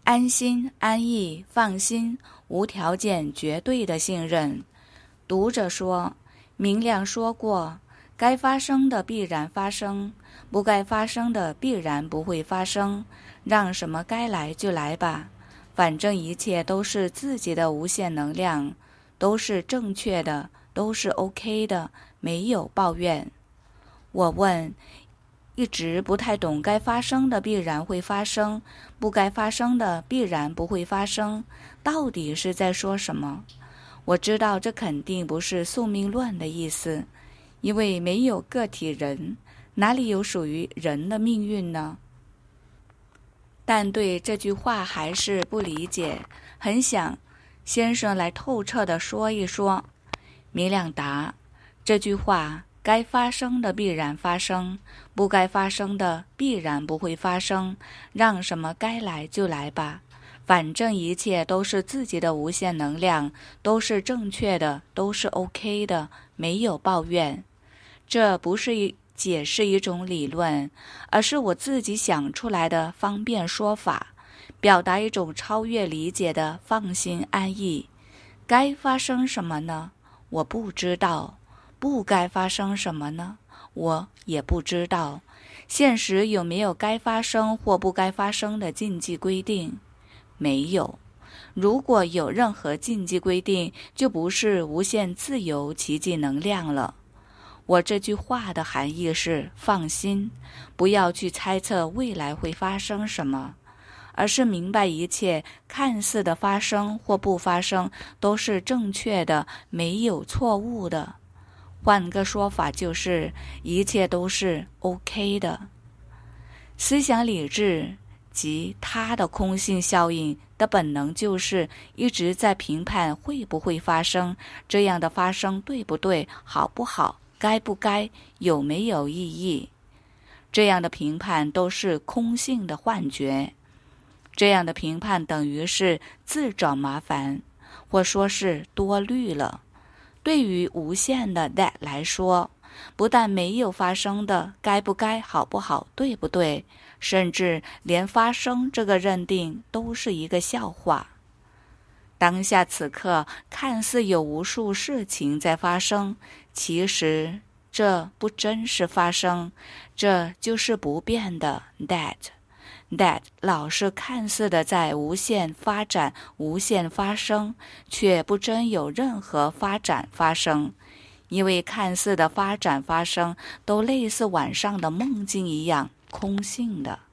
安心、安逸、放心，无条件、绝对的信任。读者说，明亮说过，该发生的必然发生，不该发生的必然不会发生，让什么该来就来吧，反正一切都是自己的无限能量，都是正确的，都是 OK 的，没有抱怨。我问，一直不太懂该发生的必然会发生，不该发生的必然不会发生，到底是在说什么？我知道这肯定不是宿命论的意思，因为没有个体人，哪里有属于人的命运呢？但对这句话还是不理解，很想先生来透彻地说一说。明亮答，这句话该发生的必然发生，不该发生的必然不会发生，让什么该来就来吧，反正一切都是自己的无限能量，都是正确的，都是 OK 的，没有抱怨。这不是解释一种理论，而是我自己想出来的方便说法，表达一种超越理解的放心安逸。该发生什么呢？我不知道。不该发生什么呢？我也不知道。现实有没有该发生或不该发生的禁忌规定？没有。如果有任何禁忌规定，就不是无限自由奇迹能量了。我这句话的含义是放心，不要去猜测未来会发生什么，而是明白一切看似的发生或不发生都是正确的，没有错误的。换个说法就是，一切都是 OK 的。思想理智及它的空性效应的本能就是一直在评判会不会发生，这样的发生对不对，好不好，该不该，有没有意义。这样的评判都是空性的幻觉，这样的评判等于是自找麻烦，或说是多虑了。对于无限的 that 来说，不但没有发生的该不该、好不好、对不对，甚至连发生这个认定都是一个笑话。当下此刻看似有无数事情在发生，其实这不真是发生，这就是不变的 that。that 老是看似的在无限发展、无限发生，却不真有任何发展发生，因为看似的发展发生都类似晚上的梦境一样空性的。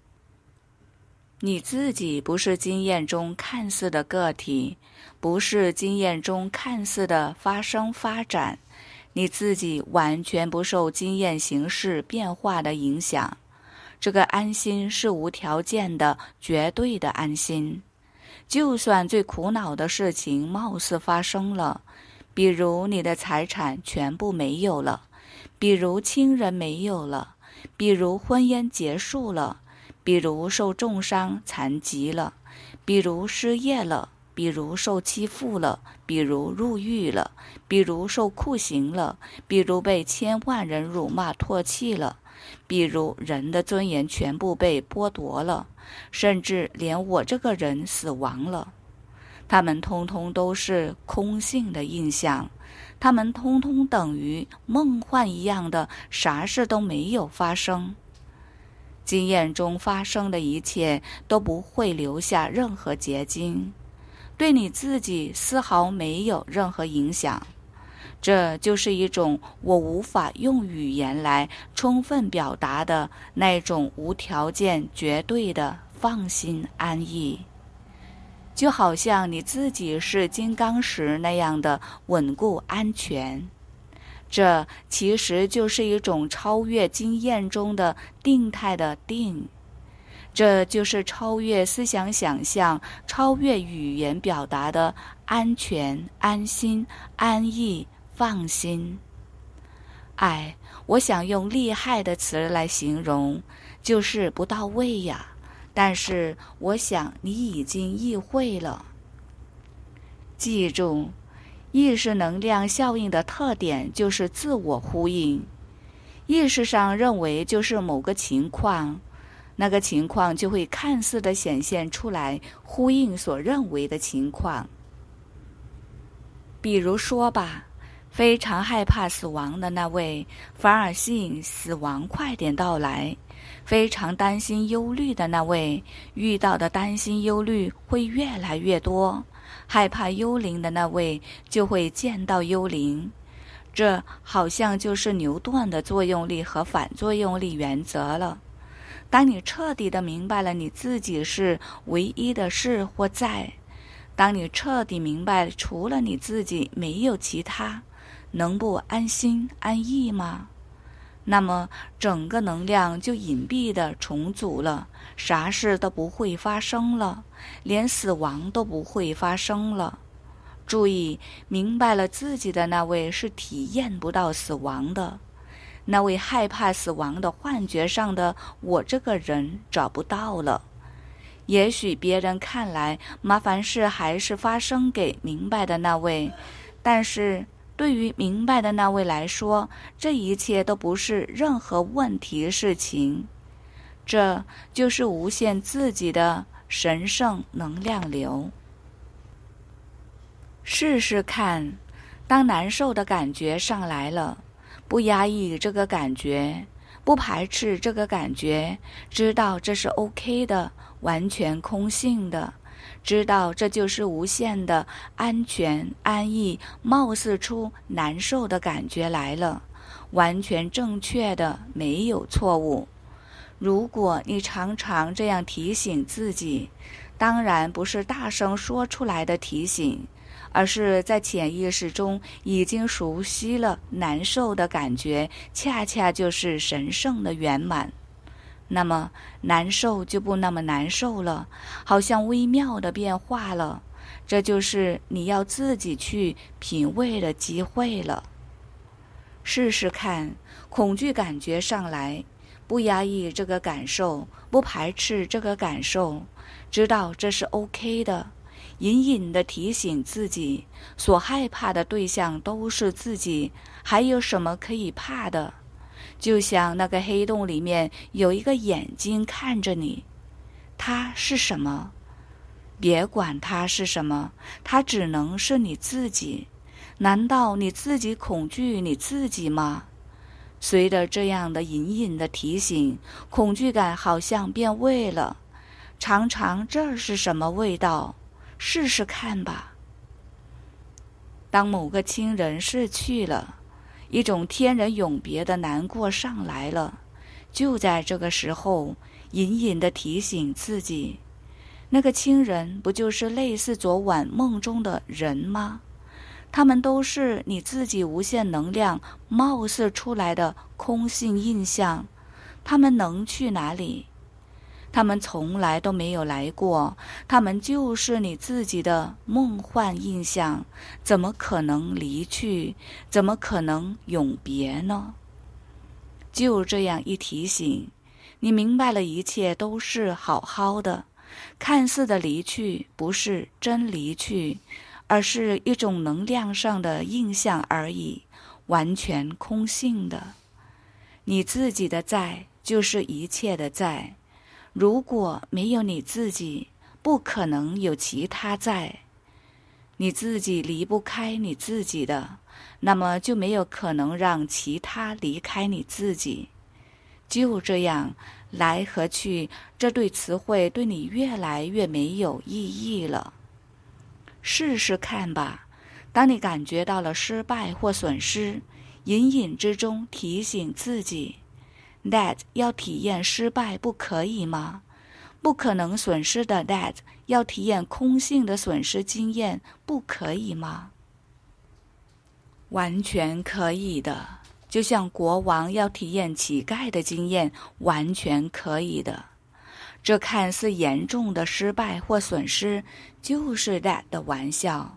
你自己不是经验中看似的个体，不是经验中看似的发生发展，你自己完全不受经验形式变化的影响。这个安心是无条件的、绝对的安心。就算最苦恼的事情貌似发生了，比如你的财产全部没有了，比如亲人没有了，比如婚姻结束了，比如受重伤残疾了，比如失业了，比如受欺负了，比如入狱了，比如受酷刑了，比如被千万人辱骂唾弃了，比如人的尊严全部被剥夺了，甚至连我这个人死亡了。他们通通都是空性的印象，他们通通等于梦幻一样的啥事都没有发生。经验中发生的一切都不会留下任何结晶，对你自己丝毫没有任何影响。这就是一种我无法用语言来充分表达的那种无条件绝对的放心安逸，就好像你自己是金刚石那样的稳固安全。这其实就是一种超越经验中的定态的定，这就是超越思想想象、超越语言表达的安全、安心、安逸、放心。我想用厉害的词来形容，就是不到位呀，但是我想你已经意会了。记住，意识能量效应的特点就是自我呼应。意识上认为就是某个情况， 那个情况就会看似的显现出来，呼应所认为的情况。比如说吧，非常害怕死亡的那位，反而吸引死亡快点到来；非常担心忧虑的那位，遇到的担心忧虑会越来越多；害怕幽灵的那位，就会见到幽灵。这好像就是牛顿的作用力和反作用力原则了。当你彻底的明白了你自己是唯一的是或在，当你彻底明白除了你自己没有其他，能不安心安逸吗？那么整个能量就隐蔽的重组了，啥事都不会发生了，连死亡都不会发生了。注意，明白了自己的那位是体验不到死亡的，那位害怕死亡的幻觉上的我这个人找不到了。也许别人看来麻烦事还是发生给明白的那位，但是对于明白的那位来说，这一切都不是任何问题事情。这就是无限自己的神圣能量流。试试看，当难受的感觉上来了，不压抑这个感觉，不排斥这个感觉，知道这是 OK 的，完全空性的，知道这就是无限的安全安逸，貌似出难受的感觉来了，完全正确的，没有错误。如果你常常这样提醒自己，当然不是大声说出来的提醒，而是在潜意识中已经熟悉了难受的感觉，恰恰就是神圣的圆满。那么难受就不那么难受了，好像微妙的变化了，这就是你要自己去品味的机会了。试试看，恐惧感觉上来，不压抑这个感受，不排斥这个感受，知道这是 OK 的，隐隐地提醒自己，所害怕的对象都是自己，还有什么可以怕的？就像那个黑洞里面有一个眼睛看着你，它是什么？别管它是什么，它只能是你自己。难道你自己恐惧你自己吗？随着这样的隐隐的提醒，恐惧感好像变味了。尝尝这是什么味道，试试看吧。当某个亲人逝去了，一种天人永别的难过上来了，就在这个时候，隐隐地提醒自己，那个亲人不就是类似昨晚梦中的人吗？他们都是你自己无限能量貌似出来的空性印象，他们能去哪里？他们从来都没有来过，他们就是你自己的梦幻印象，怎么可能离去？怎么可能永别呢？就这样一提醒，你明白了一切都是好好的，看似的离去不是真离去，而是一种能量上的印象而已，完全空性的。你自己的在就是一切的在，如果没有你自己，不可能有其他在。你自己离不开你自己的，那么就没有可能让其他离开你自己。就这样，来和去这对词汇对你越来越没有意义了。试试看吧，当你感觉到了失败或损失，隐隐之中提醒自己， that 要体验失败不可以吗？不可能损失的 that 要体验空性的损失经验不可以吗？完全可以的，就像国王要体验乞丐的经验，完全可以的。这看似严重的失败或损失，就是 that 的玩笑。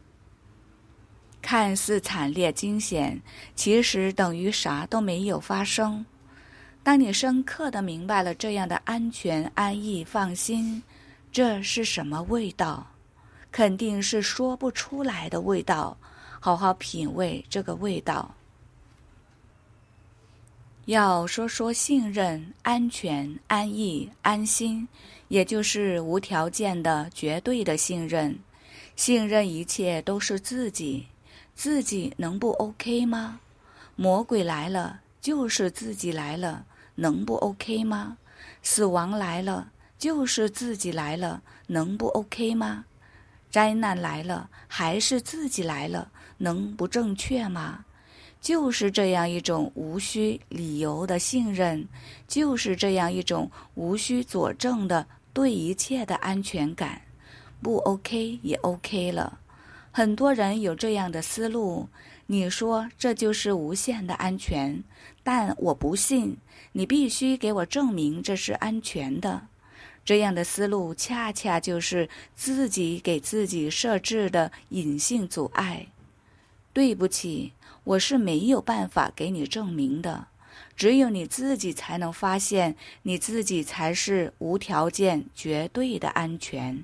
看似惨烈惊险，其实等于啥都没有发生。当你深刻地明白了这样的安全、安逸、放心，这是什么味道？肯定是说不出来的味道，好好品味这个味道。 要说信任、安全、安逸、安心，也就是无条件的、绝对的信任。信任一切都是自己，自己能不 OK 吗？魔鬼来了，就是自己来了，能不 OK 吗？死亡来了，就是自己来了，能不 OK 吗？灾难来了，还是自己来了，能不正确吗？就是这样一种无需理由的信任，就是这样一种无需佐证的对一切的安全感，不 OK 也 OK 了。很多人有这样的思路，你说这就是无限的安全，但我不信，你必须给我证明这是安全的。这样的思路恰恰就是自己给自己设置的隐性阻碍。对不起，我是没有办法给你证明的，只有你自己才能发现，你自己才是无条件、绝对的安全。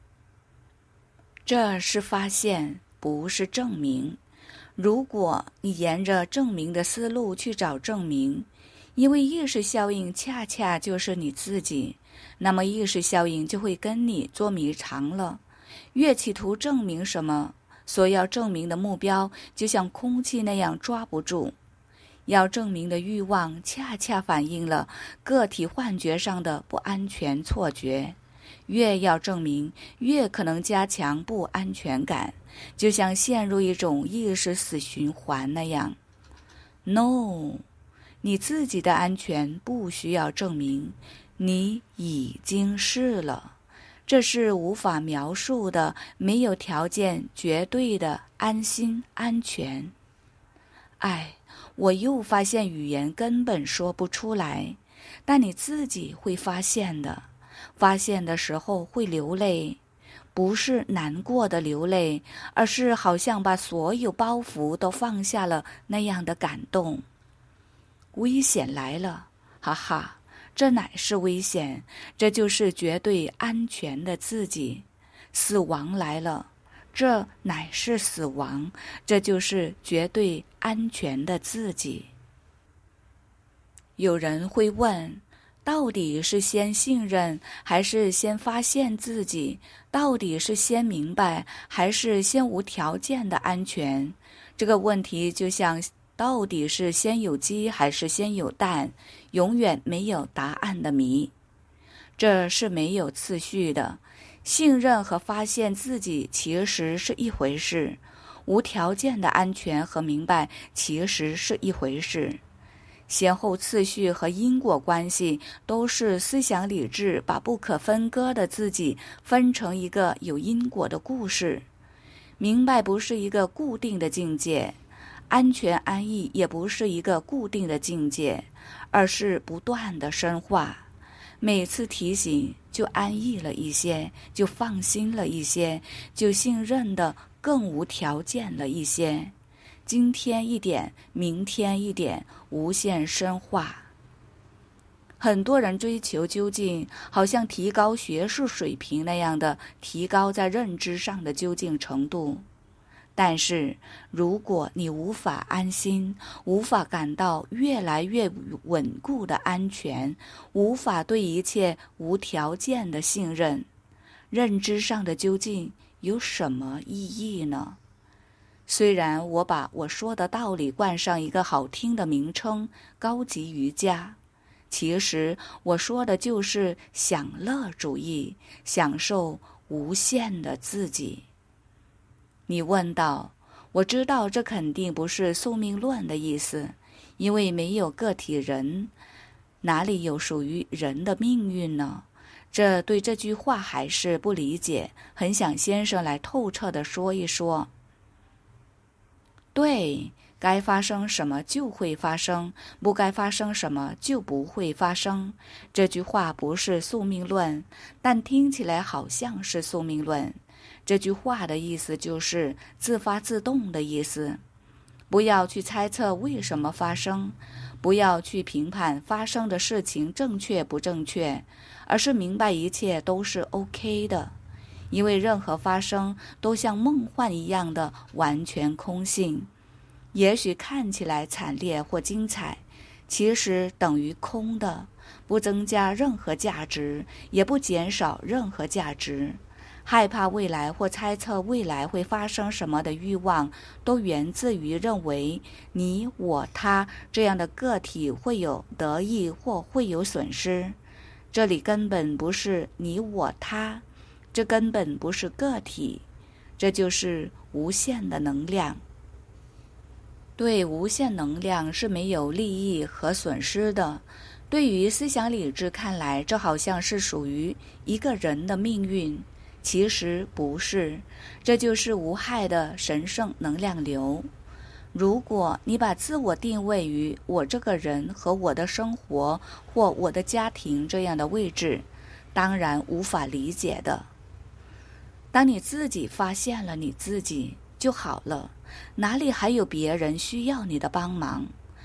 这是发现，不是证明。如果你沿着证明的思路去找证明，因为意识效应恰恰就是你自己，那么意识效应就会跟你捉迷藏了。越企图证明什么，所要证明的目标就像空气那样抓不住。要证明的欲望恰恰反映了个体幻觉上的不安全错觉。越要证明，越可能加强不安全感，就像陷入一种意识死循环那样。No， 你自己的安全不需要证明，你已经是了。这是无法描述的，没有条件、绝对的安心、安全。我又发现语言根本说不出来，但你自己会发现的。发现的时候会流泪，不是难过的流泪，而是好像把所有包袱都放下了那样的感动。危险来了，哈哈，这乃是危险，这就是绝对安全的自己。死亡来了，这乃是死亡，这就是绝对安全的自己。有人会问，到底是先信任，还是先发现自己？到底是先明白，还是先无条件的安全？这个问题就像到底是先有鸡，还是先有蛋，永远没有答案的谜。这是没有次序的。信任和发现自己其实是一回事，无条件的安全和明白其实是一回事。先后次序和因果关系都是思想理智把不可分割的自己分成一个有因果的故事。明白不是一个固定的境界，安全安逸也不是一个固定的境界，而是不断的深化。每次提醒就安逸了一些，就放心了一些，就信任的更无条件了一些。今天一点，明天一点，无限深化。很多人追求究竟，好像提高学术水平那样的提高在认知上的究竟程度。但是如果你无法安心，无法感到越来越稳固的安全，无法对一切无条件的信任，认知上的究竟有什么意义呢？虽然我把我说的道理冠上一个好听的名称高级瑜伽，其实我说的就是享乐主义，享受无限的自己。你问道，我知道这肯定不是宿命论的意思，因为没有个体人，哪里有属于人的命运呢？对这句话还是不理解，很想先生来透彻地说一说。对，该发生什么就会发生，不该发生什么就不会发生。这句话不是宿命论，但听起来好像是宿命论。这句话的意思就是自发自动的意思。不要去猜测为什么发生，不要去评判发生的事情正确不正确，而是明白一切都是 OK 的。因为任何发生都像梦幻一样的完全空性，也许看起来惨烈或精彩， 其实等于空的，不增加任何价值，也不减少任何价值。害怕未来或猜测未来会发生什么的欲望，都源自于认为你、我、他这样的个体会有得益或会有损失。这里根本不是你、我、他，这根本不是个体，这就是无限的能量。对无限能量是没有利益和损失的。对于思想理智看来，这好像是属于一个人的命运。其实不是，这就是无害的神圣能量流。如果你把自我定位于我这个人和我的生活或我的家庭这样的位置，当然无法理解的。当你自己发现了你自己就好了，哪里还有别人需要你的帮忙？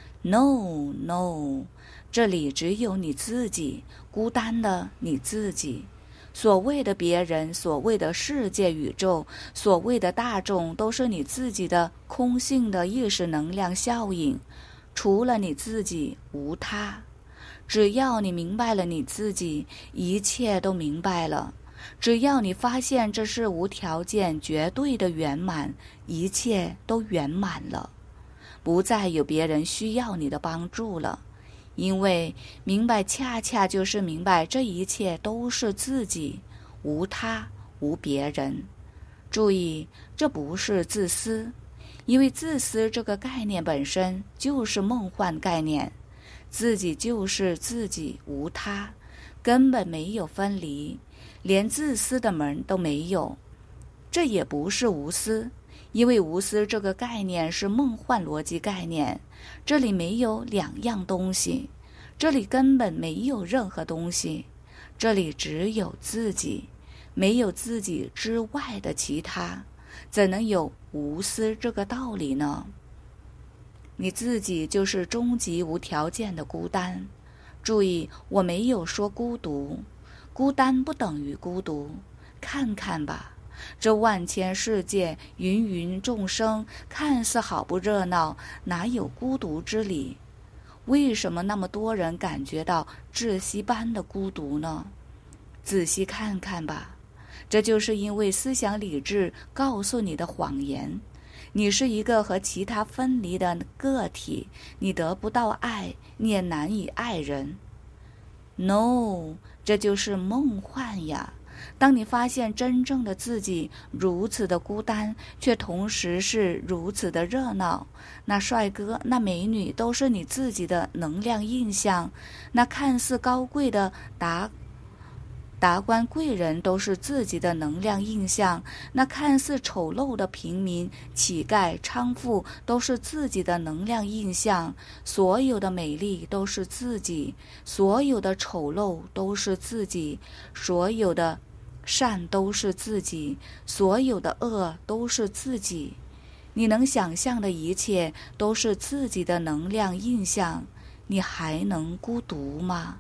No， 这里只有你自己，孤单的你自己。所谓的别人，所谓的世界宇宙，所谓的大众，都是你自己的空性的意识能量效应。除了你自己，无他。只要你明白了你自己，一切都明白了。只要你发现这是无条件绝对的圆满，一切都圆满了，不再有别人需要你的帮助了。因为明白恰恰就是明白这一切都是自己，无他无别人。注意，这不是自私，因为自私这个概念本身就是梦幻概念。自己就是自己，无他，根本没有分离，连自私的门都没有。这也不是无私，因为无私这个概念是梦幻逻辑概念，这里没有两样东西，这里根本没有任何东西，这里只有自己，没有自己之外的其他，怎能有无私这个道理呢？你自己就是终极无条件的孤单。注意，我没有说孤独，孤单不等于孤独。看看吧，这万千世界，芸芸众生，看似好不热闹，哪有孤独之理？为什么那么多人感觉到窒息般的孤独呢？仔细看看吧，这就是因为思想理智告诉你的谎言。你是一个和其他分离的个体，你得不到爱，你也难以爱人。No， 这就是梦幻呀。当你发现真正的自己如此的孤单，却同时是如此的热闹，那帅哥那美女都是你自己的能量印象，那看似高贵的达官贵人都是自己的能量印象，那看似丑陋的平民、乞丐、娼妇都是自己的能量印象。所有的美丽都是自己，所有的丑陋都是自己，所有的善都是自己，所有的恶都是自己。你能想象的一切都是自己的能量印象，你还能孤独吗？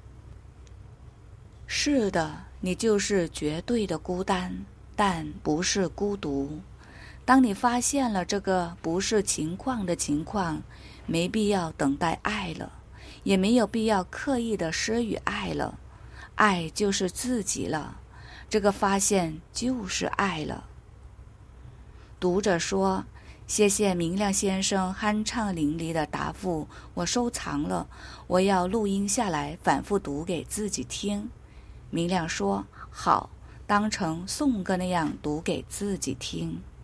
是的，你就是绝对的孤单，但不是孤独。当你发现了这个不是情况的情况，没必要等待爱了，也没有必要刻意的施予爱了。爱就是自己了，这个发现就是爱了。读者说，谢谢明亮先生酣畅淋漓的答复，我收藏了，我要录音下来反复读给自己听。明亮说，好，当成颂歌那样读给自己听。